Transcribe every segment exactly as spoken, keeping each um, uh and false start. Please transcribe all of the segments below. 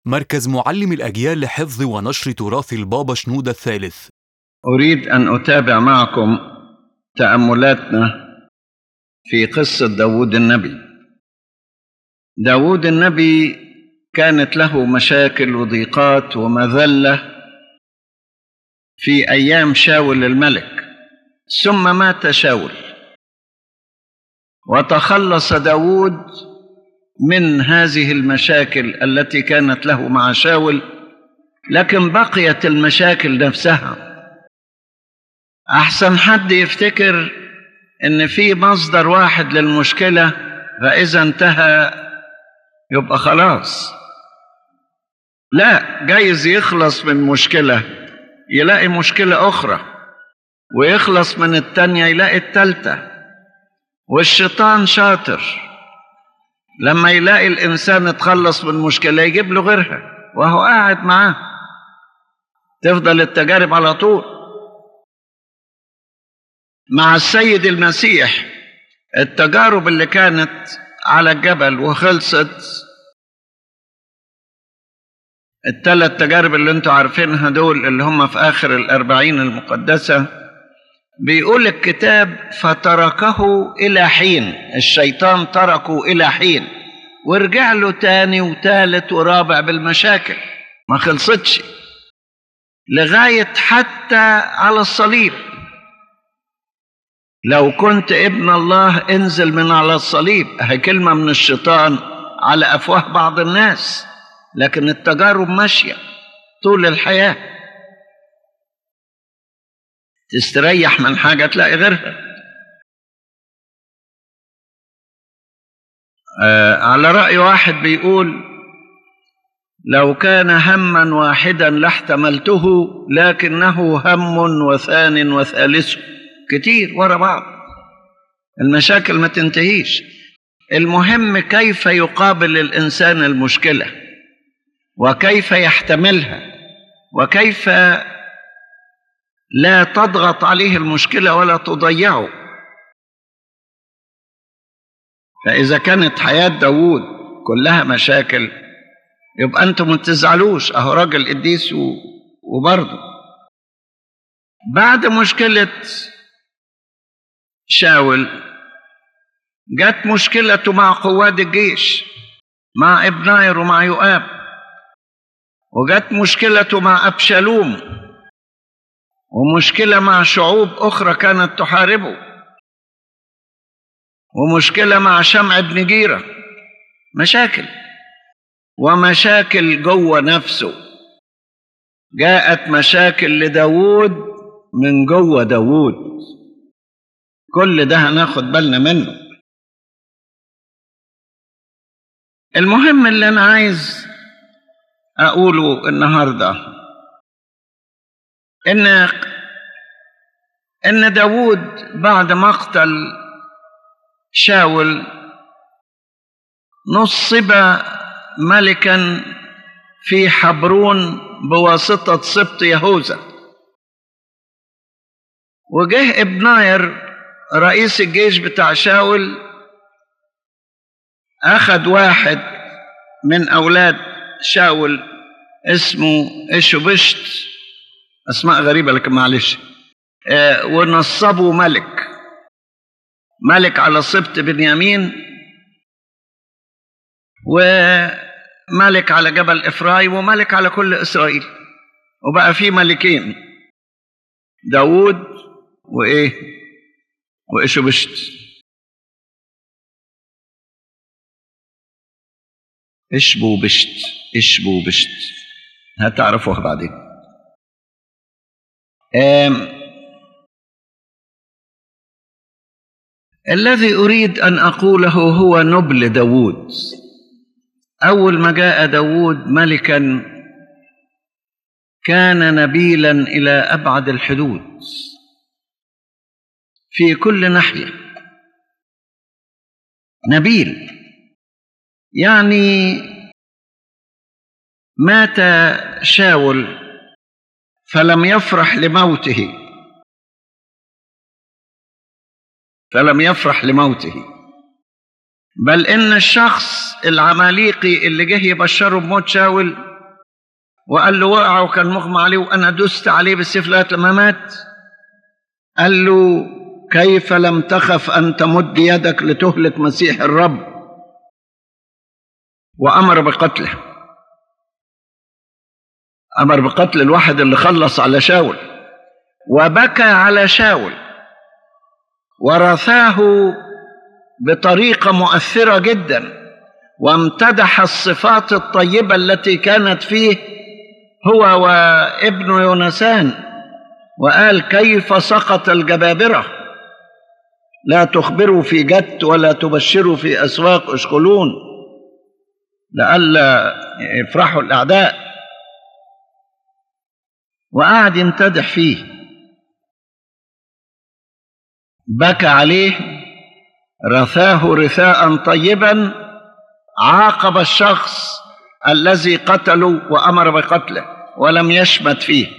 مركز معلم الأجيال لحفظ ونشر تراث البابا شنودة الثالث. أريد أن أتابع معكم تأملاتنا في قصة داود النبي. داود النبي كانت له مشاكل وضيقات ومذلة في أيام شاول الملك، ثم مات شاول وتخلص داود من هذه المشاكل التي كانت له مع شاول، لكن بقيت المشاكل نفسها. أحسن حد يفتكر إن في مصدر واحد للمشكلة، فإذا انتهى يبقى خلاص. لا، جايز يخلص من مشكلة يلاقي مشكلة أخرى، ويخلص من التانية يلاقي التالتة. والشيطان شاطر، لما يلاقي الإنسان اتخلص من مشكلة يجيب له غيرها وهو قاعد معاه، تفضل التجارب على طول. مع السيد المسيح التجارب اللي كانت على الجبل وخلصت، الثلاث تجارب اللي انتوا عارفينها دول اللي هم في آخر الأربعين المقدسة، بيقول الكتاب فتركه إلى حين. الشيطان تركه إلى حين ورجع له تاني وتالت ورابع بالمشاكل، ما خلصتش لغاية حتى على الصليب. لو كنت ابن الله انزل من على الصليب، هي كلمة من الشيطان على أفواه بعض الناس، لكن التجارب ماشية طول الحياة. تستريح من حاجة تلاقي غيرها. آه على رأي واحد بيقول لو كان هما واحدا لاحتملته، لكنه هم وثان وثالث، كتير ورا بعض، المشاكل ما تنتهيش. المهم كيف يقابل الإنسان المشكلة، وكيف يحتملها، وكيف لا تضغط عليه المشكلة ولا تضيعه. فإذا كانت حياة داود كلها مشاكل، يبقى أنتم ما تزعلوش، أهو راجل قديس وبرضه. بعد مشكلة شاول جت مشكلته مع قواد الجيش، مع ابناير ومع يؤاب، وجت مشكلته مع أبشالوم، ومشكلة مع شعوب أخرى كانت تحاربه، ومشكلة مع شمع بن جيرة. مشاكل ومشاكل جوه نفسه. جاءت مشاكل لداود من جوه داود. كل ده هناخد بالنا منه. المهم اللي أنا عايز أقوله النهاردة إن إن داود بعد مقتل شاول نصب ملكا في حبرون بواسطة سبط يهوذا، وجه ابناير رئيس الجيش بتاع شاول، أخذ واحد من أولاد شاول اسمه إشوبشت، أسماء غريبة لكن معلش، آه ونصبه ملك ملك على سبط بنيامين، وملك على جبل إفرايم، وملك على كل إسرائيل. وبقى في ملكين، داود وإيه وإشوبشت. إشبو بشت إشبو بشت هتعرفوها بعدين. الذي أريد أن أقوله هو نبل داود. أول ما جاء داود ملكا كان نبيلا إلى أبعد الحدود في كل ناحية. نبيل يعني مات شاول فلم يفرح لموته فلم يفرح لموته بل إن الشخص العماليقي اللي جه يبشره بموت شاول وقال له وقع وكان مغمى عليه وأنا دست عليه بالسيف لغاية لما مات. قال له كيف لم تخف أن تمد يدك لتهلك مسيح الرب؟ وأمر بقتله، أمر بقتل الواحد اللي خلص على شاول، وبكى على شاول ورثاه بطريقة مؤثرة جدا، وامتدح الصفات الطيبة التي كانت فيه هو وابن يونسان، وقال كيف سقط الجبابرة، لا تخبروا في جت ولا تبشروا في أسواق أشكلون لئلا يفرحوا الأعداء. وقعد يمتدح فيه، بكى عليه، رثاه رثاء طيبا، عاقب الشخص الذي قتله وأمر بقتله ولم يشمت فيه.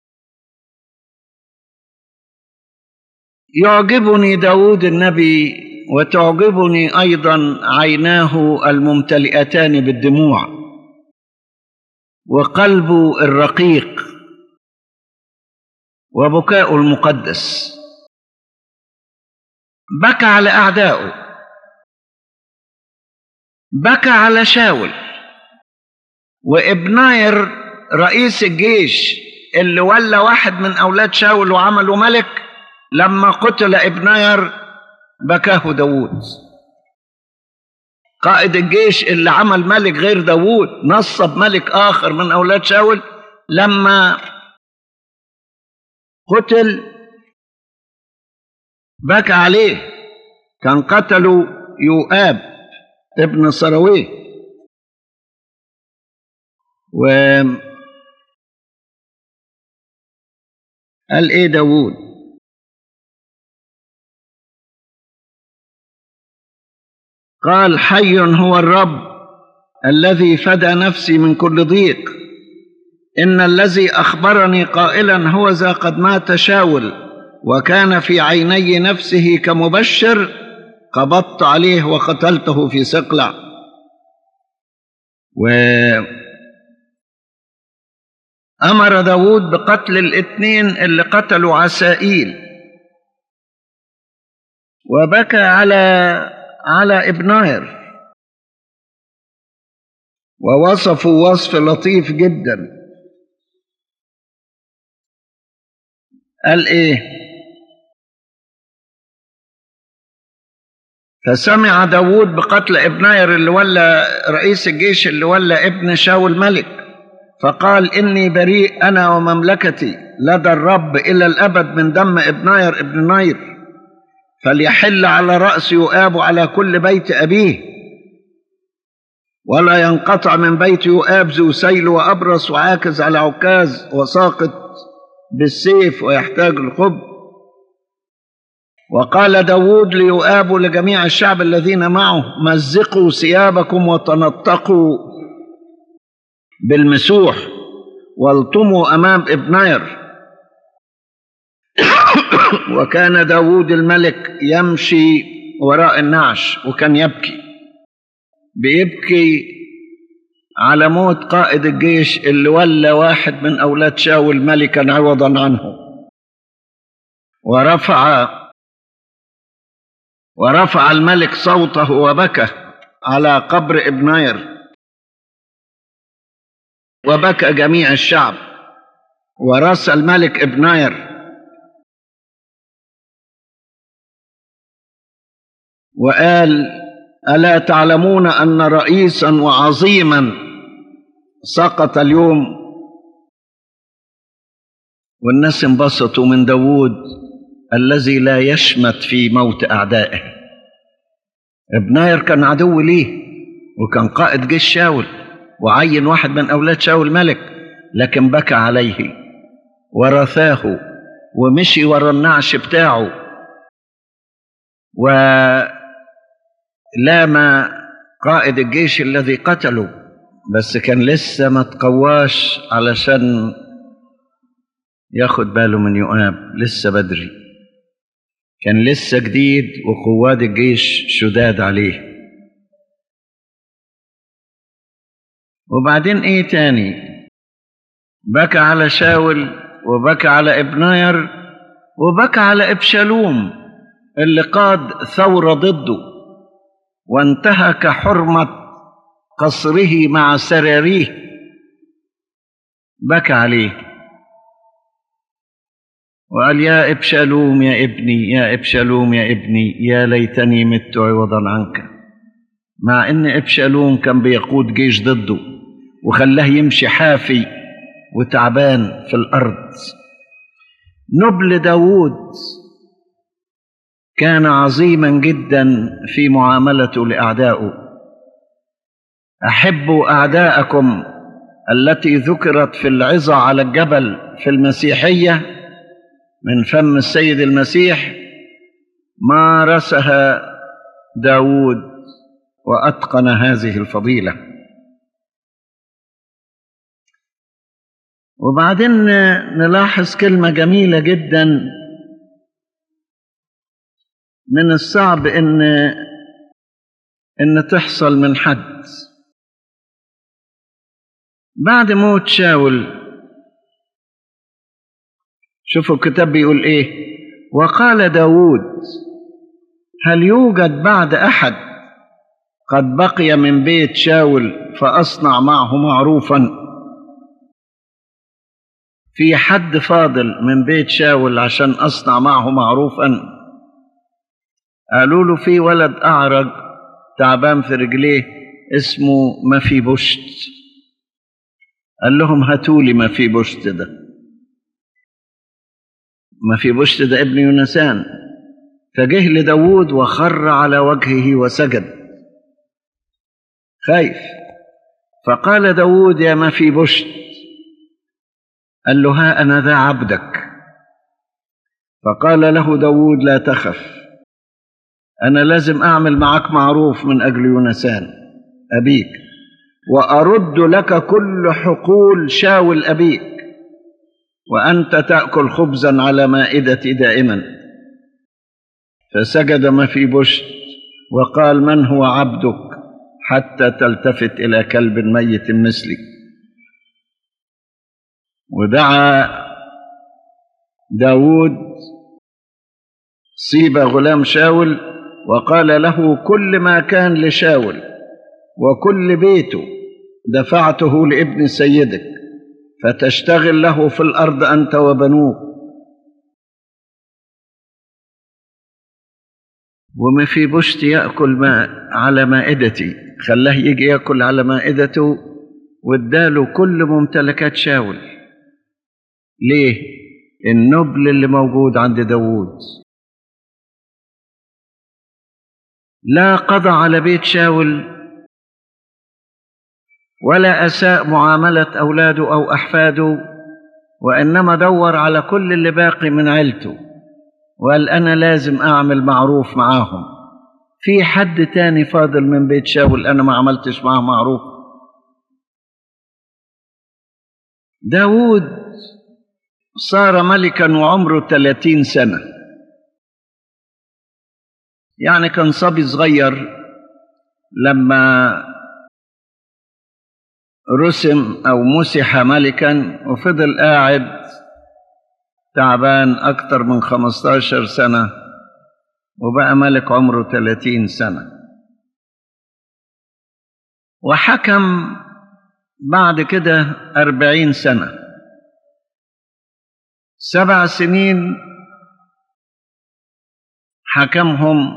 يعجبني داود النبي وتعجبني أيضا عيناه الممتلئتان بالدموع وقلبه الرقيق وبكاء المقدس. بكى على أعدائه، بكى على شاول وابناير رئيس الجيش اللي ولى واحد من أولاد شاول وعمله ملك. لما قتل ابناير بكاه داود. قائد الجيش اللي عمل ملك غير داود نصب ملك آخر من أولاد شاول، لما قتل بكى عليه. كان قتلوا يؤاب ابن سرويه، وقال ايه داود؟ قال حي هو الرب الذي فدى نفسي من كل ضيق، إن الذي أخبرني قائلا هو ذا قد مات شاول وكان في عيني نفسه كمبشر، قبضت عليه وقتلته في صقلع. وأمر داود بقتل الاثنين اللي قتلوا عسائيل، وبكى على على ابناير ووصفوا وصف لطيف جدا. قال ايه؟ فسمع داود بقتل ابناير اللي ولى رئيس الجيش اللي ولى ابن شاول ملك، فقال إني بريء أنا ومملكتي لدى الرب إلى الأبد من دم ابناير ابن نير، فليحل على رأس يؤاب على كل بيت أبيه، ولا ينقطع من بيت يؤاب ذو سيل وأبرص وعاكز على عكاز وساقط بالسيف ويحتاج الخب. وقال داود ليؤاب ولجميع الشعب الذين معه مزقوا ثيابكم وتنطقوا بالمسوح والطموا أمام ابناير. وكان داود الملك يمشي وراء النعش وكان يبكي، بيبكي على موت قائد الجيش اللي ولى واحد من أولاد شاول ملكا عوضا عنه. ورفع ورفع الملك صوته وبكى على قبر ابناير، وبكى جميع الشعب، ورث الملك ابناير، وقال ألا تعلمون أن رئيسا وعظيما سقط اليوم؟ والناس انبسطوا من داود الذي لا يشمت في موت أعدائه. ابناير كان عدو ليه وكان قائد جيش شاول وعين واحد من أولاد شاول ملك، لكن بكى عليه ورثاه ومشي ورا النعش بتاعه ولام قائد الجيش الذي قتله، بس كان لسه ما تقواش علشان ياخد باله من يؤاب، لسه بدري، كان لسه جديد وقواد الجيش شداد عليه. وبعدين ايه تاني؟ بكى على شاول وبكى على ابناير وبكى على ابشالوم اللي قاد ثورة ضده وانتهك حرمة قصره مع سراريه، بكى عليه وقال يا ابشالوم يا ابني، يا ابشالوم يا ابني، يا ليتني مت عوضا عنك. مع ان ابشالوم كان بيقود جيش ضده وخلاه يمشي حافي وتعبان في الارض. نبل داود كان عظيما جدا في معاملته لأعدائه. أحبوا أعداءكم التي ذكرت في العظة على الجبل في المسيحية من فم السيد المسيح مارسها داود وأتقن هذه الفضيلة. وبعدين نلاحظ كلمة جميلة جدا من الصعب إن إن تحصل من حد. بعد موت شاول شوفوا الكتاب بيقول إيه: وقال داود هل يوجد بعد أحد قد بقي من بيت شاول فأصنع معه معروفا؟ في حد فاضل من بيت شاول عشان أصنع معه معروفا؟ قالوا له في ولد أعرج تعبان في رجليه اسمه مفيبوشت. قال لهم هاتولي مفيبوشت ده. مفيبوشت ده ابن يونسان. فجه لداود وخر على وجهه وسجد خايف. فقال داود يا مفيبوشت. قال له ها أنا ذا عبدك. فقال له داود لا تخف، أنا لازم أعمل معك معروف من أجل يونسان أبيك، وأرد لك كل حقول شاول أبيك، وأنت تأكل خبزا على مائدتي دائما. فسجد مفيبوشت وقال من هو عبدك حتى تلتفت إلى كلب ميت مثلي؟ ودعا داود صيب غلام شاول وقال له كل ما كان لشاول وكل بيته دفعته لابن سيدك، فتشتغل له في الأرض أنت وبنوك. ومفيبوشت يأكل ما على مائدتي، خلاه يجي يأكل على مائدته واداله كل ممتلكات شاول. ليه؟ النبل اللي موجود عند داود. لا قضى على بيت شاول ولا أساء معاملة أولاده أو أحفاده، وإنما دور على كل اللي باقي من عيلته وقال أنا لازم أعمل معروف معاهم. في حد تاني فاضل من بيت شاول أنا ما عملتش معاه معروف؟ داود صار ملكا وعمره ثلاثين سنة، يعني كان صبي صغير لما رسم أو مسح ملكا، وفضل قاعد تعبان أكتر من خمستاشر سنة وبقى ملك عمره ثلاثين سنة. وحكم بعد كده أربعين سنة. سبع سنين حكمهم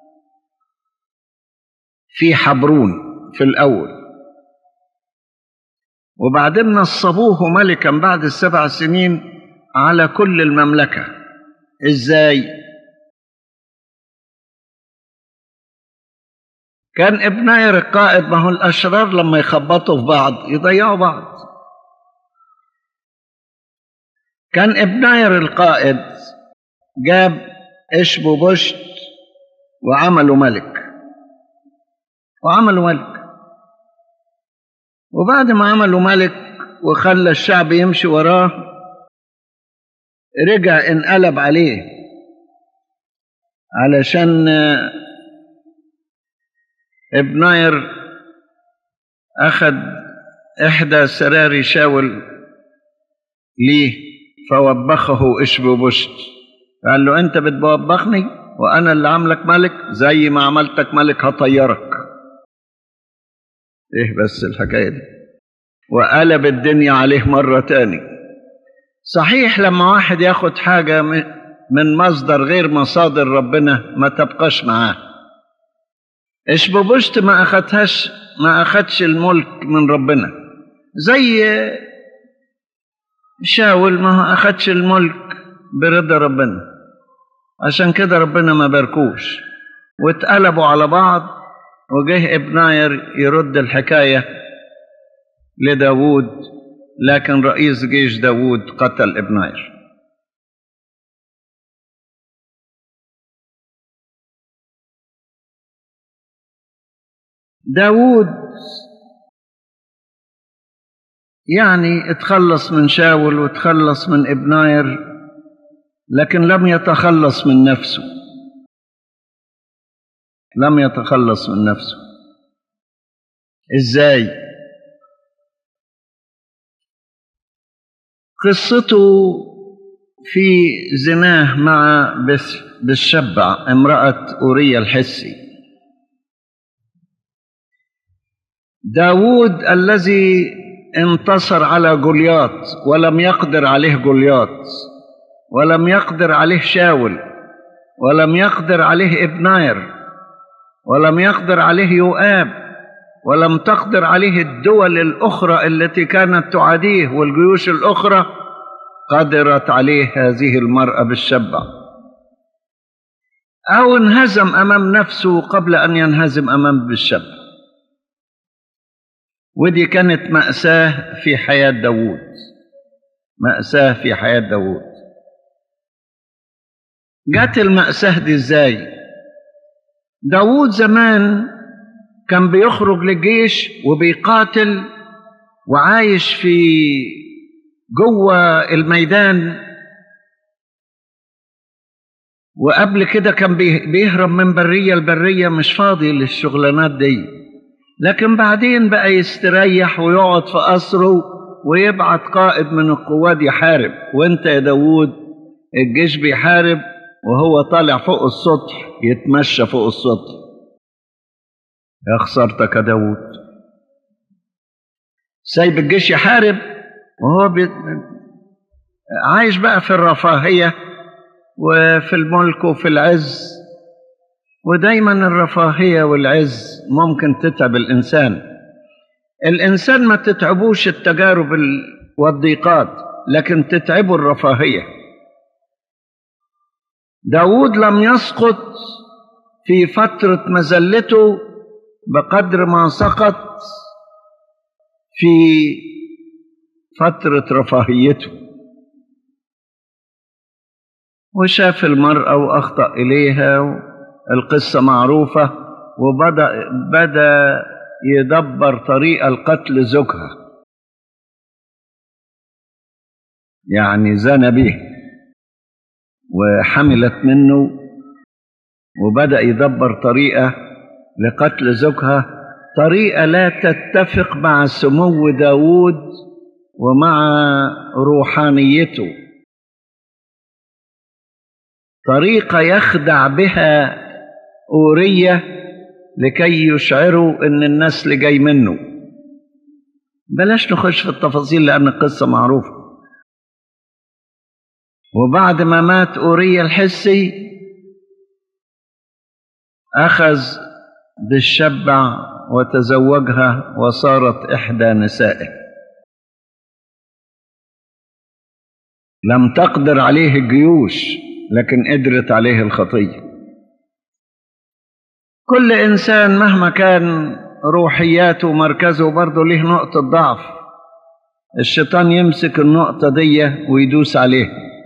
في حبرون في الأول، وبعدين نصبوه ملكا بعد السبع سنين على كل المملكة. إزاي؟ كان ابناير القائد، ما هو الأشرار لما يخبطوا في بعض يضيعوا بعض. كان ابناير القائد جاب إشبوبشت وعملوا ملك وعملوا ملك وبعد ما عملوا ملك وخلى الشعب يمشي وراه، رجع انقلب عليه علشان ابناير أخذ إحدى سراري شاول ليه؟ فوبخه إشبوبشت، قال له أنت بتوبخني وأنا اللي عاملك ملك، زي ما عملتك ملك هطيرك. إيه بس الحكاية دي؟ وقلب الدنيا عليه مرة تاني. صحيح لما واحد ياخد حاجة من مصدر غير مصادر ربنا ما تبقاش معاه. إشبوبشت ما أخدهاش، ما أخدش الملك من ربنا، زي شاول ما أخدش الملك برضا ربنا، عشان كده ربنا ما باركوش واتقلبوا على بعض. وجه ابناير يرد الحكاية لداود، لكن رئيس جيش داود قتل ابناير. داود يعني اتخلص من شاول واتخلص من ابناير، لكن لم يتخلص من نفسه، لم يتخلص من نفسه. ازاي؟ قصته في زناه مع بالشبع امرأة أوريا الحسي. داود الذي انتصر على جولياط ولم يقدر عليه جولياط، ولم يقدر عليه شاول، ولم يقدر عليه ابناير، ولم يقدر عليه يؤاب، ولم تقدر عليه الدول الأخرى التي كانت تعاديه والجيوش الأخرى، قدرت عليه هذه المرأة بالشبع. أو انهزم أمام نفسه قبل أن ينهزم أمام بالشبع. ودي كانت مأساة في حياة داود، مأساة في حياة داود. جات المأساة دي ازاي؟ داود زمان كان بيخرج للجيش وبيقاتل وعايش في جوه الميدان، وقبل كده كان بيهرب من برية لبرية، مش فاضي للشغلانات دي. لكن بعدين بقى يستريح ويقعد في قصره ويبعت قائد من القوات يحارب. وانت يا داود الجيش بيحارب وهو طالع فوق السطح يتمشى فوق السطح. يا خسارتك يا داود، سايب الجيش يحارب وهو بي... عايش بقى في الرفاهية وفي الملك وفي العز. ودايما الرفاهية والعز ممكن تتعب الإنسان. الإنسان ما تتعبوش التجارب والضيقات، لكن تتعبه الرفاهية. داود لم يسقط في فترة مزلته بقدر ما سقط في فترة رفاهيته، وشاف المرأة وأخطأ إليها، القصة معروفة، وبدأ بدأ يدبر طريقة القتل زوجها، يعني زنى به وحملت منه، وبدأ يدبر طريقة لقتل زوجها، طريقة لا تتفق مع سمو داود ومع روحانيته، طريقة يخدع بها أورية لكي يشعروا أن النسل جاي منه. بلاش نخش في التفاصيل لأن القصة معروفة. وبعد ما مات أورية الحسي أخذ بالشبع وتزوجها وصارت إحدى نسائه. لم تقدر عليه الجيوش لكن قدرت عليه الخطية. كل إنسان مهما كان روحياته ومركزه برضه له نقطة ضعف، الشيطان يمسك النقطة دي ويدوس عليه،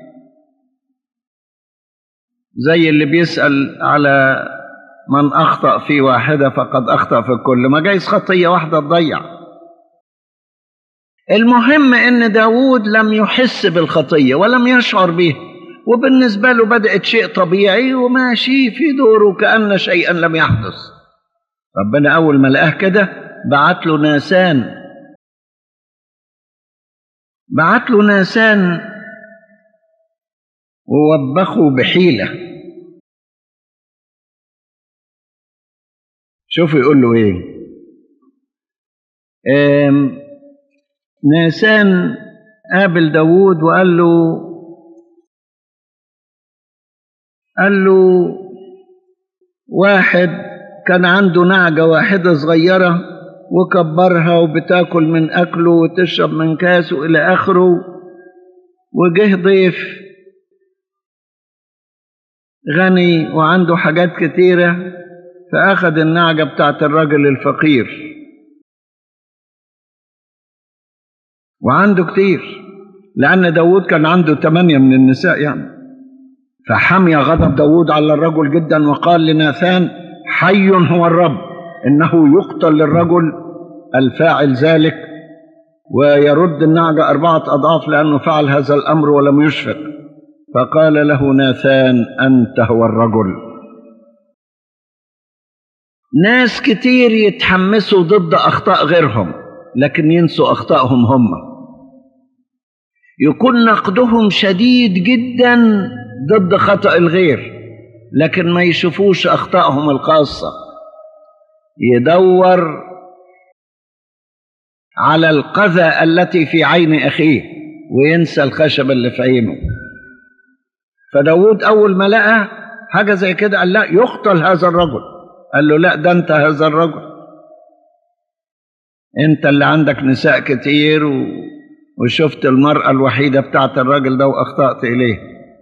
زي اللي بيسأل على من أخطأ في واحدة فقد أخطأ في الكل، ما جايز خطية واحدة تضيع. المهم إن داود لم يحس بالخطية ولم يشعر بها، وبالنسبة له بدأت شيء طبيعي وماشي في دوره كأن شيئا لم يحدث. ربنا أول ما لقاه كده بعت له ناسان بعت له ناسان ووبخوا بحيلة. شوف يقول له ايه. ناسان قابل داود وقال له قال له واحد كان عنده نعجة واحدة صغيرة وكبرها وبتاكل من أكله وتشرب من كاسه إلى آخره، وجه ضيف غني وعنده حاجات كتيرة فأخذ النعجة بتاعت الراجل الفقير وعنده كتير، لأن داود كان عنده ثمانية من النساء يعني. فحمي غضب داود على الرجل جدا وقال لناثان: حي هو الرب، إنه يقتل للرجل الفاعل ذلك ويرد النعجة أربعة أضعاف لأنه فعل هذا الأمر ولم يشفق. فقال له ناثان: أنت هو الرجل. ناس كتير يتحمسوا ضد أخطاء غيرهم لكن ينسوا أخطائهم هم، يكون نقدهم شديد جدا ضد خطأ الغير لكن ما يشوفوش أخطائهم الخاصة، يدور على القذى التي في عين أخيه وينسى الخشب اللي في عينه. فداود أول ما لقى حاجة زي كده قال: لا، يقتل هذا الرجل. قال له: لا، ده أنت هذا الرجل، أنت اللي عندك نساء كتير و... وشفت المرأة الوحيدة بتاعت الراجل ده وأخطأت إليه.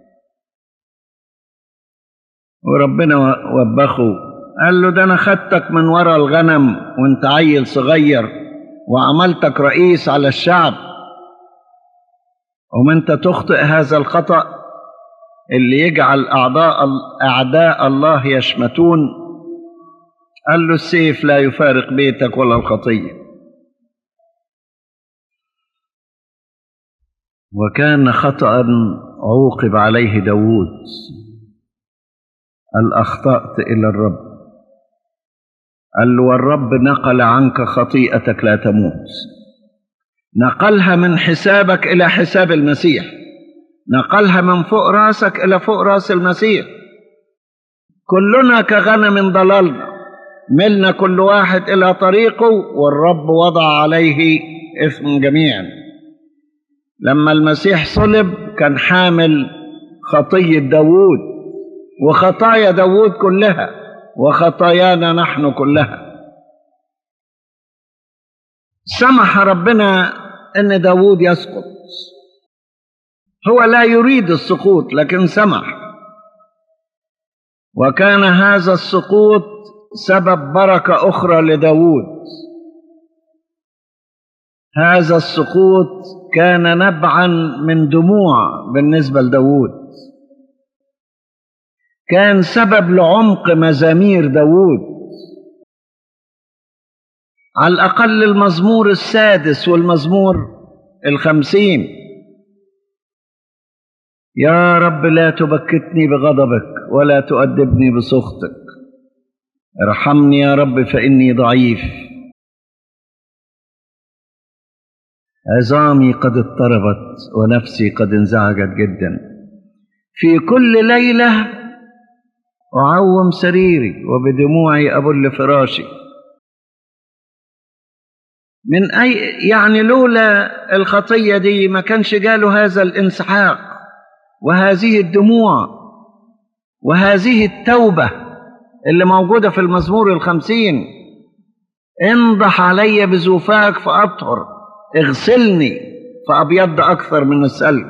وربنا وبخه قال له: ده أنا خدتك من وراء الغنم وأنت عيل صغير وعملتك رئيس على الشعب، ومن تخطئ هذا الخطأ اللي يجعل أعداء أعداء الله يشمتون. قال له: السيف لا يفارق بيتك ولا الخطية. وكان خطأ عوقب عليه داود، قال: أخطأت إلى الرب. قال له: والرب نقل عنك خطيئتك لا تموت، نقلها من حسابك إلى حساب المسيح، نقلها من فوق راسك إلى فوق راس المسيح. كلنا كغنم ضللنا، ملنا كل واحد إلى طريقه، والرب وضع عليه إثم جميعا. لما المسيح صلب كان حامل خطية داود وخطايا داود كلها وخطايانا نحن كلها. سمح ربنا أن داود يسقط، هو لا يريد السقوط لكن سمح، وكان هذا السقوط سبب بركة أخرى لداود. هذا السقوط كان نبعا من دموع بالنسبة لداود، كان سبب لعمق مزامير داود. على الأقل المزمور السادس والمزمور الخمسين: يا رب لا تبكتني بغضبك ولا تؤدبني بسخطك، ارحمني يا رب فإني ضعيف، عظامي قد اضطربت ونفسي قد انزعجت جدا، في كل ليلة أعوم سريري وبدموعي أبل فراشي. من أي يعني لولا الخطية دي ما كانش جاله هذا الانسحاق وهذه الدموع وهذه التوبة اللي موجودة في المزمور الخمسين: انضح علي بزوفاك فأطهر، اغسلني فأبيض أكثر من الثلج.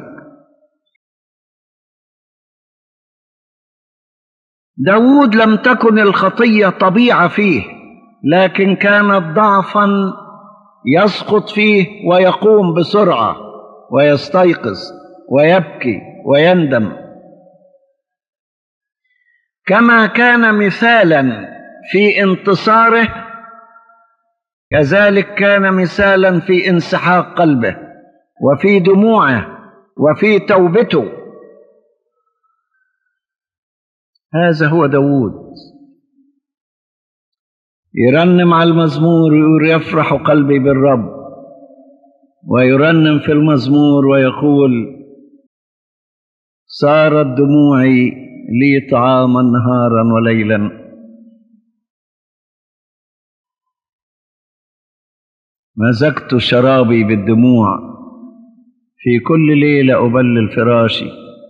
داود لم تكن الخطية طبيعة فيه، لكن كانت ضعفا يسقط فيه ويقوم بسرعة ويستيقظ ويبكي ويندم. كما كان مثالا في انتصاره كذلك كان مثالا في انسحاق قلبه وفي دموعه وفي توبته. هذا هو داود، يرنم على المزمور ويقول: يفرح قلبي بالرب، ويرنم في المزمور ويقول: صارت دموعي لي طعاما نهارا وليلا، مزجت شرابي بالدموع، في كل ليلة أبلل فراشي.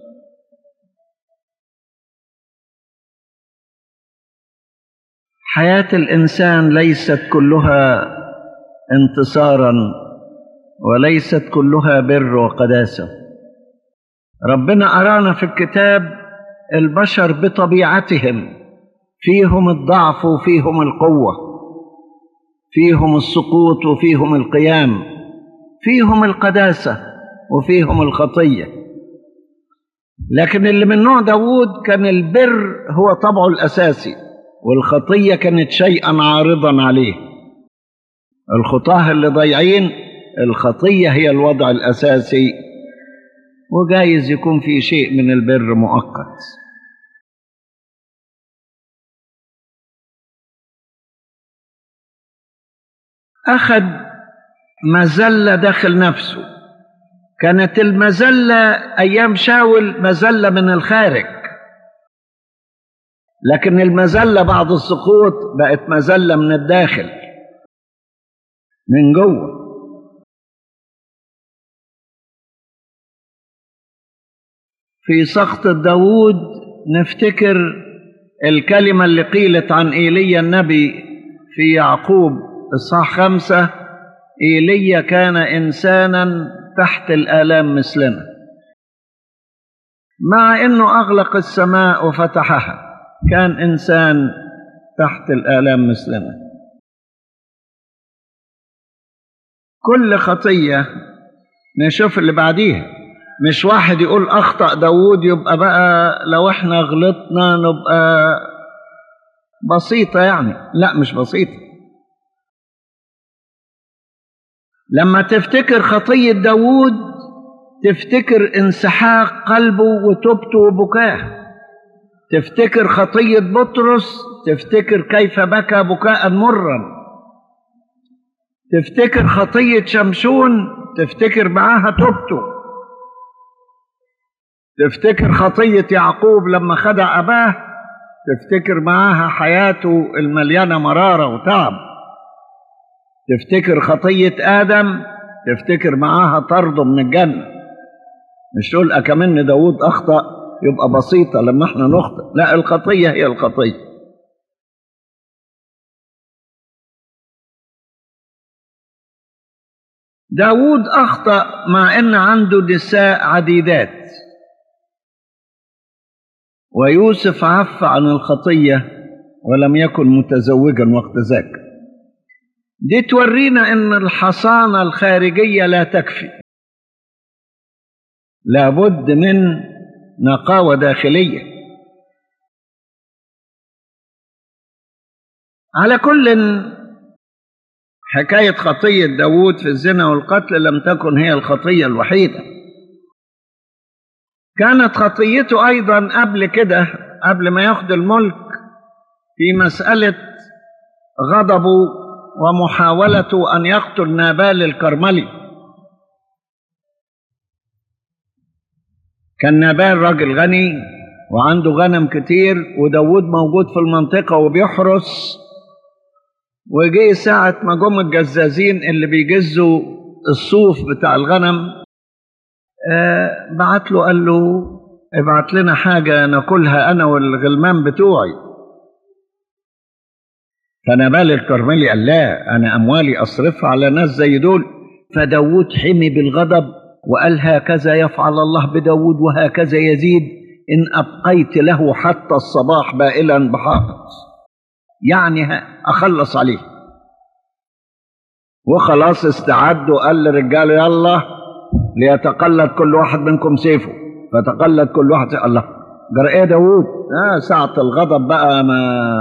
حياة الإنسان ليست كلها انتصارا وليست كلها بر وقداسة. ربنا أرانا في الكتاب البشر بطبيعتهم فيهم الضعف وفيهم القوة، فيهم السقوط وفيهم القيام، فيهم القداسة وفيهم الخطية. لكن اللي من نوع داود كان البر هو طبعه الأساسي، والخطية كانت شيئا عارضا عليه. الخطاه اللي ضايعين الخطية هي الوضع الأساسي، وجايز يكون في شيء من البر مؤقت. أخذ مزلة داخل نفسه، كانت المزلة أيام شاول مزلة من الخارج، لكن المزلة بعد السقوط بقت مزلة من الداخل، من جوه. في سقط داود نفتكر الكلمة اللي قيلت عن إيليا النبي في يعقوب إصحاح خمسة: إيليا كان إنسانا تحت الآلام مثلنا، مع أنه أغلق السماء وفتحها كان إنسان تحت الآلام مثلنا. كل خطية نشوف اللي بعديها، مش واحد يقول أخطأ داود يبقى بقى لو احنا غلطنا نبقى بسيطة يعني. لا، مش بسيطة. لما تفتكر خطية داود تفتكر انسحاق قلبه وتوبته وبكاه. تفتكر خطية بطرس تفتكر كيف بكى بكاء مرا. تفتكر خطية شمشون تفتكر معاها توبته. تفتكر خطية يعقوب لما خدع أباه تفتكر معاها حياته المليانة مرارة وتعب. تفتكر خطية آدم تفتكر معاها طرده من الجنة. مش تقول أكمن داود أخطأ يبقى بسيطة لما احنا نخطئ. لا، الخطية هي الخطية. داود أخطأ مع أن عنده نساء عديدات، ويوسف عف عن الخطية ولم يكن متزوجا وقت ذاك. دي تورينا أن الحصانة الخارجية لا تكفي، لابد من نقاوة داخلية. على كل، حكاية خطية داود في الزنا والقتل لم تكن هي الخطية الوحيدة. كانت خطيته أيضا قبل كده، قبل ما ياخد الملك، في مسألة غضبه ومحاولته أن يقتل نابال الكرملي. كان نابال راجل غني وعنده غنم كتير، وداود موجود في المنطقة وبيحرس. وجي ساعة ما جم الجزازين اللي بيجزوا الصوف بتاع الغنم، آه بعت له قال له ابعت لنا حاجة ناكلها أنا والغلمان بتوعي. فنابال الكرملي قال لا، أنا أموالي أصرفها على ناس زي دول. فداود حمي بالغضب وقال هكذا يفعل الله بداود وهكذا يزيد إن أبقيت له حتى الصباح بائلا بحائط، يعني أخلص عليه. وخلاص استعد وقال للرجال يلا ليتقلد كل واحد منكم سيفه. فتقلد كل واحد سيفه. الله، جرى ايه داود؟ آه ساعة الغضب بقى، ما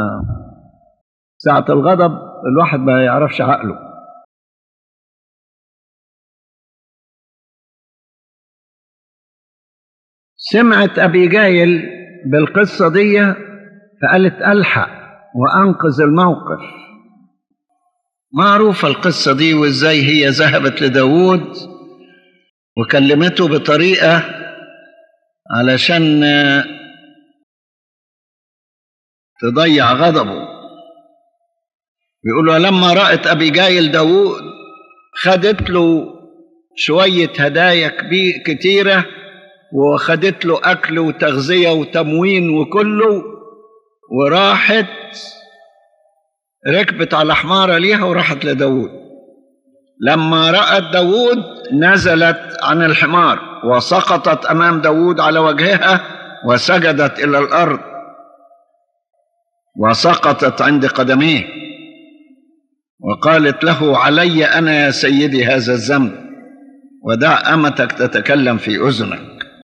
ساعة الغضب الواحد ما يعرفش عقله. سمعت أبيجايل بالقصة دي فقالت ألحق وأنقذ الموقف. معروفة القصة دي، وإزاي هي ذهبت لداود وكلمته بطريقة علشان تضيع غضبه. بيقولوا لما رأت أبيجايل داود خدت له شوية هدايا كتيرة، وخدت له أكل وتغذية وتموين وكله، وراحت ركبت على حمارة ليها وراحت لداود. لما رأت داود نزلت عن الحمار وسقطت أمام داود على وجهها وسجدت إلى الأرض وسقطت عند قدميه وقالت له: علي أنا يا سيدي هذا الذنب، ودع أمتك تتكلم في أذنك.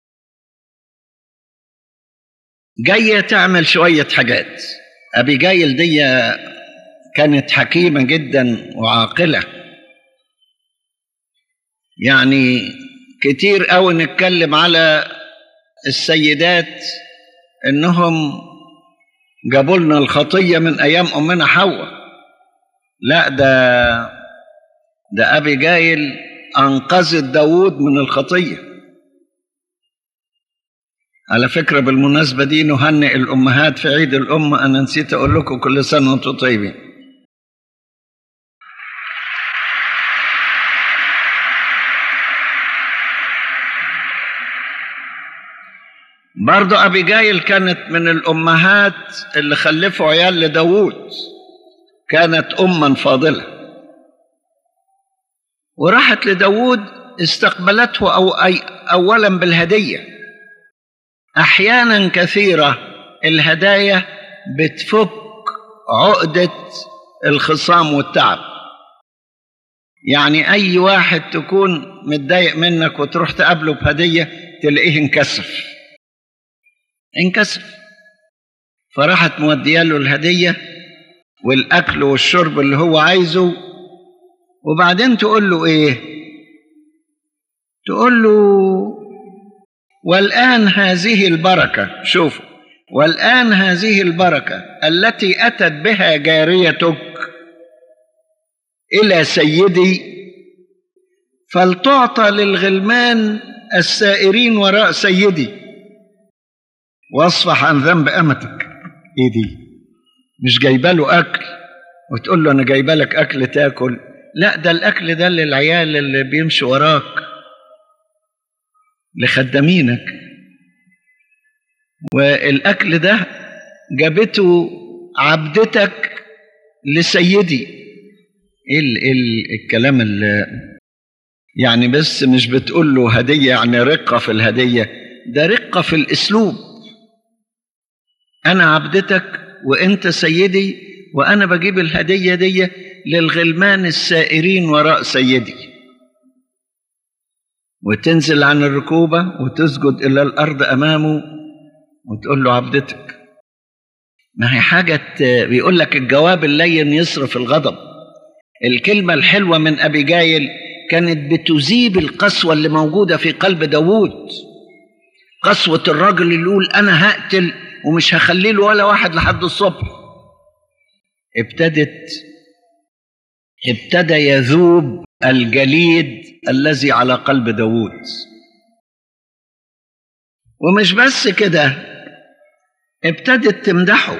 جاية تعمل شوية حاجات. أبيجايل دي كانت حكيمة جدا وعاقلة. يعني كتير قوي نتكلم على السيدات إنهم جابوا لنا الخطية من أيام أمنا حواء. لا، ده ده أبيجايل أنقذت داود من الخطية. على فكرة بالمناسبة دي نهنئ الأمهات في عيد الأم. أنا نسيت أقول لكم كل سنة وأنتم طيبين. برضو أبيجايل كانت من الأمهات اللي خلفوا عيال لداود، كانت أما فاضلة، وراحت لداود استقبلته أو أي أولا بالهدية. أحيانا كثيرة الهدايا بتفك عقدة الخصام والتعب. يعني أي واحد تكون متضايق منك وتروح تقابله بهدية تلاقيه انكسف انكسف فراحت مودياله الهدية والأكل والشرب اللي هو عايزه. وبعدين تقول له إيه؟ تقول له: والآن هذه البركة، شوفوا، والآن هذه البركة التي أتت بها جاريتك إلى سيدي فلتعطى للغلمان السائرين وراء سيدي واصفح عن ذنب أمتك. إيه دي؟ مش جايبه له أكل وتقول له أنا جايبه لك أكل تاكل. لا، ده الأكل ده للعيال اللي بيمشي وراك، لخدامينك. والأكل ده جابته عبدتك لسيدي. إيه ال ال الكلام اللي يعني بس مش بتقول له هدية يعني رقة في الهدية، ده رقة في الأسلوب. أنا عبدتك وأنت سيدي، وأنا بجيب الهدية دي للغلمان السائرين وراء سيدي. وتنزل عن الركوبة وتسجد إلى الأرض أمامه وتقول له عبدتك. ما هي حاجة بيقول لك الجواب اللين يصرف الغضب. الكلمة الحلوة من أبيجايل كانت بتذيب القسوة اللي موجودة في قلب داود. قسوة الراجل اللي يقول أنا هقتل ومش هخلي له ولا واحد لحد الصبح. ابتدت ابتدى يذوب الجليد الذي على قلب داود. ومش بس كده، ابتدت تمدحه،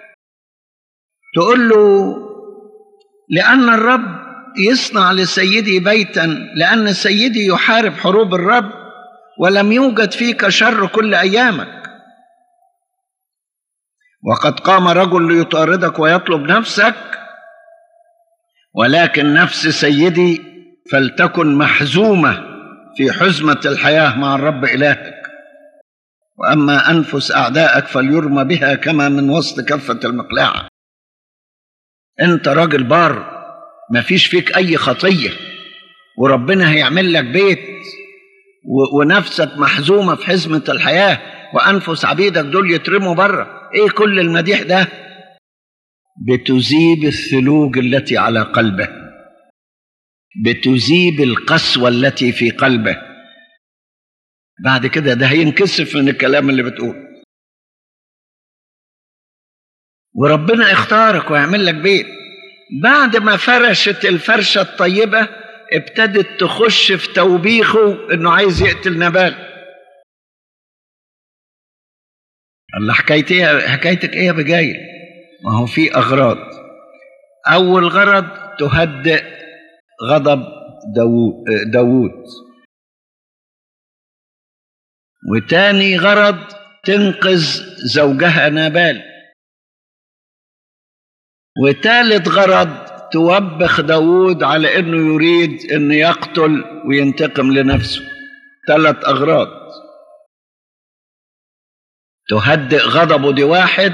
تقول له: لأن الرب يصنع لسيدي بيتا، لأن سيدي يحارب حروب الرب ولم يوجد فيك شر كل أيامك. وقد قام رجل ليطاردك ويطلب نفسك، ولكن نفس سيدي فلتكن محزومة في حزمة الحياة مع الرب إلهك، وأما أنفس أعدائك فليرمى بها كما من وسط كفة المقلاعة. أنت راجل بار، ما فيش فيك أي خطية، وربنا هيعمل لك بيت، ونفسك محزومة في حزمة الحياة، وأنفس عبيدك دول يترموا بره. إيه كل المديح ده؟ بتذيب الثلوج التي على قلبه، بتذيب القسوة التي في قلبه. بعد كده ده هينكسف من الكلام اللي بتقول. وربنا اختارك ويعمل لك بيت. بعد ما فرشت الفرشة الطيبة ابتدت تخش في توبيخه انه عايز يقتل نبال. الله، حكايتي حكايتك ايه يا ابيجايل؟ ما هو في اغراض. اول غرض تهدئ غضب داوود داوود وتاني غرض تنقذ زوجها نابال، وتالت غرض توبخ داوود على انه يريد انه يقتل وينتقم لنفسه. ثلاث اغراض: تهدئ غضبه دي واحد،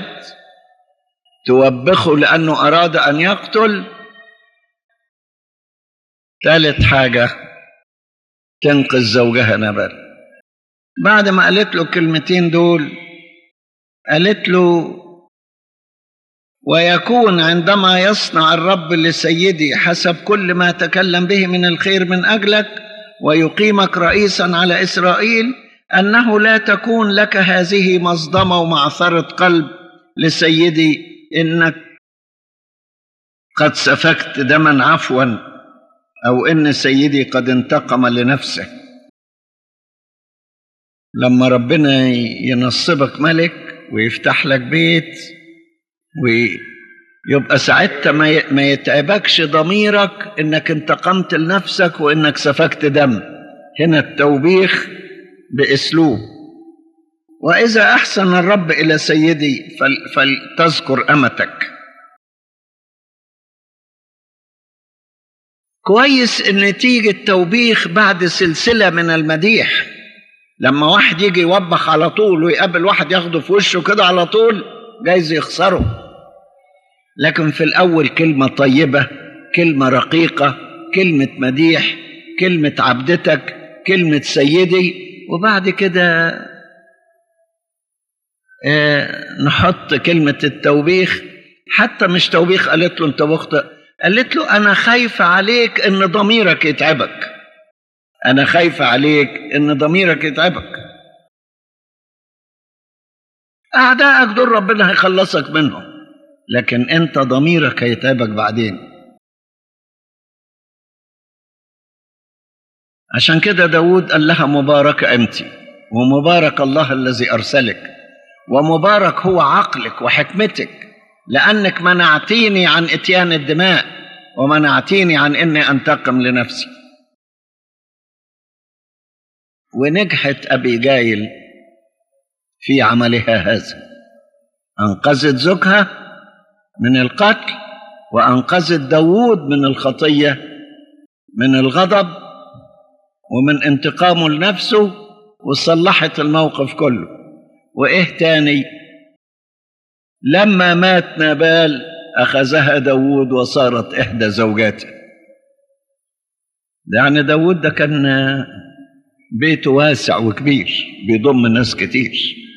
توبخه لانه اراد ان يقتل، ثالث حاجة تنقذ زوجها نابال. بعد ما قالت له الكلمتين دول قالت له: ويكون عندما يصنع الرب لسيدي حسب كل ما تكلم به من الخير من أجلك ويقيمك رئيسا على إسرائيل، أنه لا تكون لك هذه مصدمة ومعثرة قلب لسيدي إنك قد سفكت دما عفوا، أو إن سيدي قد انتقم لنفسه. لما ربنا ينصبك ملك ويفتح لك بيت ويبقى ساعتها ما يتعبكش ضميرك إنك انتقمت لنفسك وإنك سفكت دم. هنا التوبيخ بأسلوب: وإذا أحسن الرب إلى سيدي فلتذكر أمتك. كويس إن تيجي التوبيخ بعد سلسلة من المديح. لما واحد يجي يوبخ على طول ويقابل واحد ياخده في وشه كده على طول جايز يخسره، لكن في الأول كلمة طيبة، كلمة رقيقة، كلمة مديح، كلمة عبدتك، كلمة سيدي، وبعد كده اه نحط كلمة التوبيخ. حتى مش توبيخ قالت له انت مخطئ، قالت له انا خايفة عليك ان ضميرك يتعبك، انا خايفة عليك ان ضميرك يتعبك. اعدائك دول ربنا هيخلصك منهم، لكن انت ضميرك هيتعبك بعدين. عشان كده داود قال لها: مبارك أنت، ومبارك الله الذي أرسلك، ومبارك هو عقلك وحكمتك، لأنك منعتيني عن إتيان الدماء ومنعتيني عن إني أنتقم لنفسي. ونجحت أبيجايل في عملها هذا، أنقذت زوجها من القتل، وأنقذت داود من الخطية، من الغضب ومن انتقامه لنفسه، وصلحت الموقف كله. وإيه تاني؟ لما مات نابال أخذها داود وصارت إحدى زوجاته. يعني داود ده كان بيته واسع وكبير بيضم ناس كتير.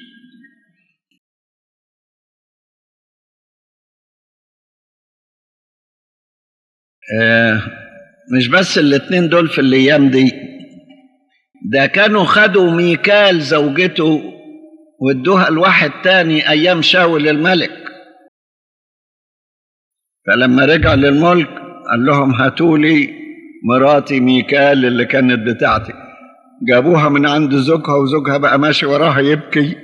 آه مش بس الاتنين دول في الأيام دي، ده كانوا خدوا ميكال زوجته وادوها لواحد تاني أيام شاول الملك. فلما رجع للملك قال لهم: هاتولي مراتي ميكال اللي كانت بتاعتي. جابوها من عند زوجها، وزوجها بقى ماشي وراها يبكي،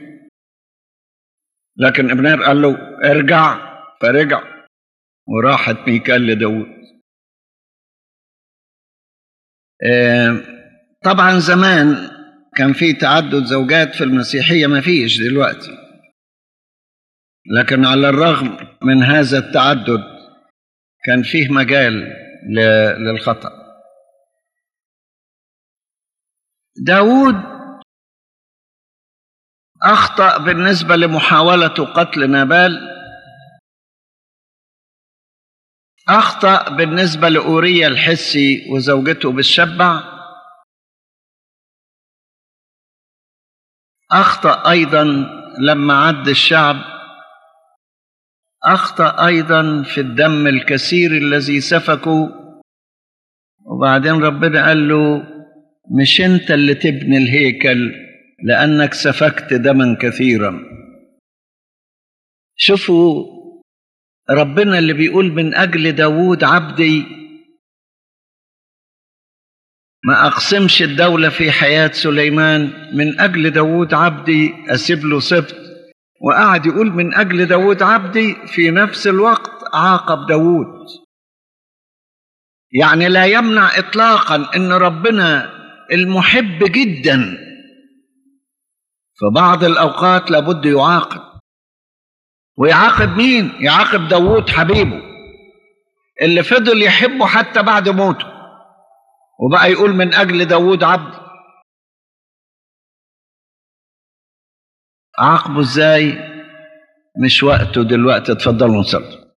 لكن ابنير قال له: ارجع. فرجع وراحت ميكال لداود. آه طبعا زمان كان في تعدد زوجات، في المسيحية ما فيش دلوقتي، لكن على الرغم من هذا التعدد كان فيه مجال للخطأ. داود أخطأ بالنسبة لمحاولة قتل نابال، أخطأ بالنسبة لأوريا الحسي وزوجته بالشبع، أخطأ أيضا لما عد الشعب، أخطأ أيضا في الدم الكثير الذي سفكوا. وبعدين ربنا قال له: مش أنت اللي تبني الهيكل لأنك سفكت دما كثيرا. شوفوا ربنا اللي بيقول من أجل داود عبدي ما أقسمش الدولة في حياة سليمان، من أجل داود عبدي أسيب له سبط، وقعد يقول من أجل داود عبدي في نفس الوقت عاقب داود. يعني لا يمنع إطلاقا أن ربنا المحب جدا في بعض الأوقات لابد يعاقب. ويعاقب مين؟ يعاقب داود حبيبه اللي فضل يحبه حتى بعد موته، وبقى يقول من أجل داود عبد. عاقبه ازاي؟ مش وقته دلوقتي، اتفضلوا نصلي.